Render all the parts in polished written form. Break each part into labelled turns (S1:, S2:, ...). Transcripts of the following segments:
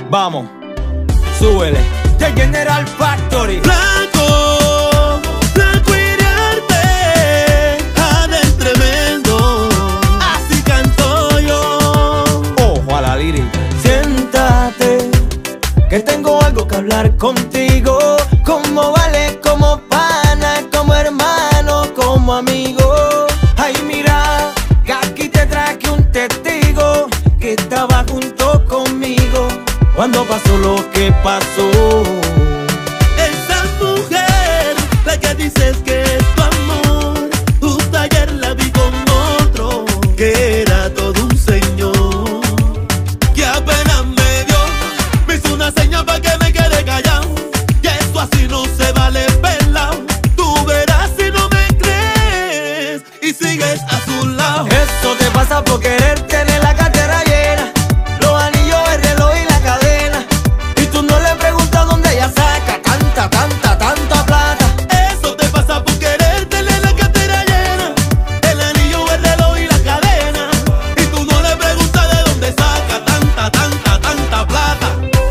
S1: Vamos, súbele. The General Factory.
S2: Blanco, blanco y de arte, Adel tremendo, así canto yo.
S1: Ojo a la lírica. Siéntate, que tengo algo que hablar contigo. Como vale, como pana, como hermano, como amigo. Ay, mira, que aquí te traje un testigo que estaba junto conmigo cuando pasó lo que pasó.
S2: Esa mujer, la que dices que es tu amor, justo ayer la vi con otro, que era todo un señor, que apenas me vio, me hizo una señal para que me quede callado, y eso así no se vale, pelao. Tú verás si no me crees, y sigues a su lado.
S1: Eso te pasa por querer tener la cartera llena, los anillos, el reloj y la cadena, y tú no le preguntas dónde ella saca tanta plata.
S2: Eso te pasa por querer tener la cartera llena, el anillo, el reloj y la cadena, y tú no le preguntas de dónde saca tanta plata.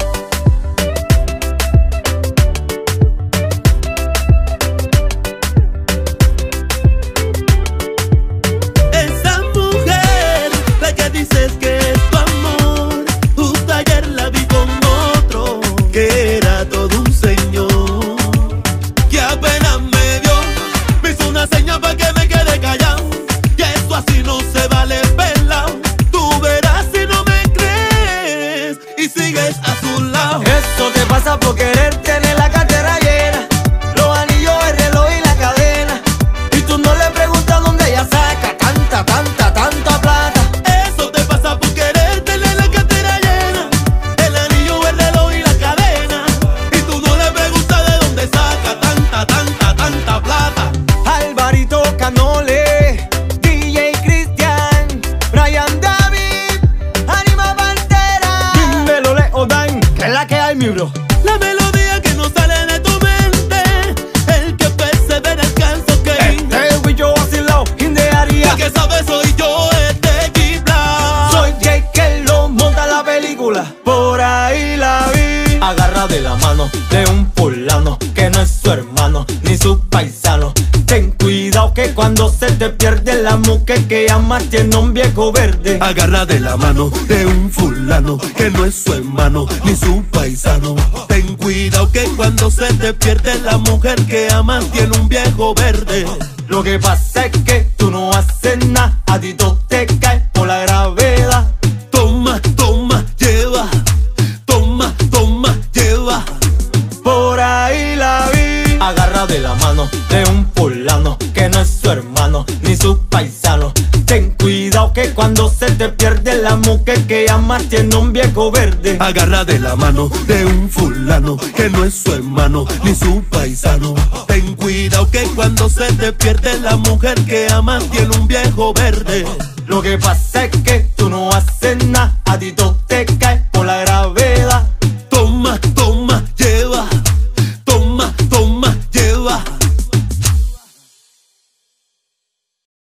S2: Esa mujer, la que dices que es tu amor, justo ayer la vi con otro, que era todo un señor, que apenas me vio, me hizo una señal para que me quede callado, y eso así no se vale, pelao. Tú verás si no me crees, y sigues a su lado.
S1: Eso te pasa por querer tener la cartera llena, los anillos, el reloj y la cadena, y tú no le preguntas dónde ella saca tanta plata.
S2: Eso te pasa por querer tener la cartera llena, el anillo, el reloj y la cadena, y tú no le preguntas de dónde saca tanta plata.
S1: Alvarito Canole, DJ Cristian, Brian David, Anima Pantera. Dímelo, Leo Dan, que es la que hay, mi bro.
S2: La melodía que no sale de tu mente, el que persevera alcanza, ok.
S1: Este yo vacilao, in the area.
S2: El que sabe soy yo, Kibla.
S1: Soy Jake que lo monta la película, por ahí la vi. Agarra de la mano de un fulano que no es su hermano ni su paisano. Ten cuidado que cuando se te pierde la mujer que amas tiene un viejo verde.
S2: Agarra de la mano de un fulano que no es su hermano ni su paisano. Ten cuidado que cuando se te pierde la mujer que amas tiene un viejo verde.
S1: Lo que pasa es que tú no haces nada, a ti todo te cae por la gravedad.
S2: Toma, lleva. Toma, lleva.
S1: Por ahí la vi. Agarra de la mano de un fulano que no es su hermano ni su paisano. Ten cuidado que cuando se te pierde la mujer que amas tiene un viejo verde.
S2: Agarra de la mano de un fulano que no es su hermano ni su paisano. Ten cuidado que cuando se te pierde la mujer que amas tiene un viejo verde.
S1: Lo que pasa es que tú no haces nada, a ti todo